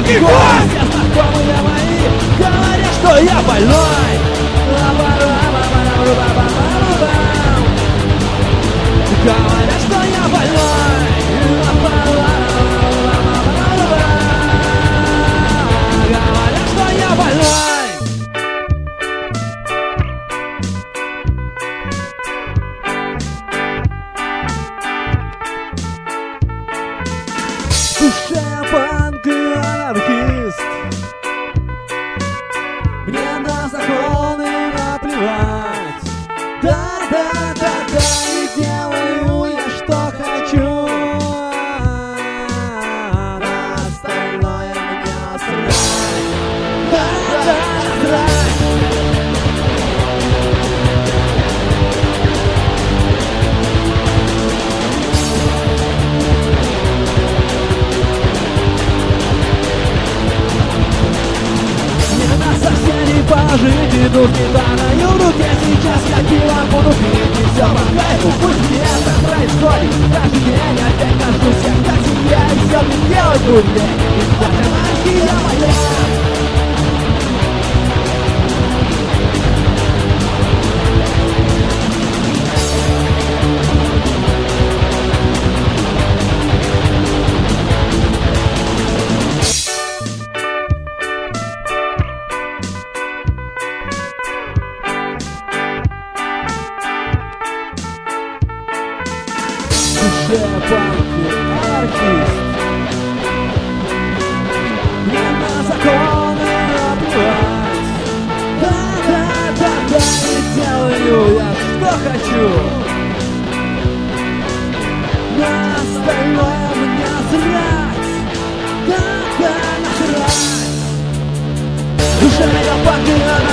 Маленький гость! Все знакомые мои говорят, что я больной. Говорят, что я больной. Говорят, что я больной. В душе панк и анархист. Мне на законы наплевать. Да-да-да-да, и делаю я что хочу. На остальное мне насрать. Да-да, насрать. Соседей пожить идут гитарой в руке. Сейчас я пиво буду пить и все по кайфу. Пусть мне это происходит каждый день. Опять кажусь я к себе и все мне делать труднее. И вот анархия моя. Панки, анархист. Мне на законы наплевать. Да-да-да-да, и делаю я что хочу. На остальное мне насрать. Да-да, насрать. В душе я панк и анархист.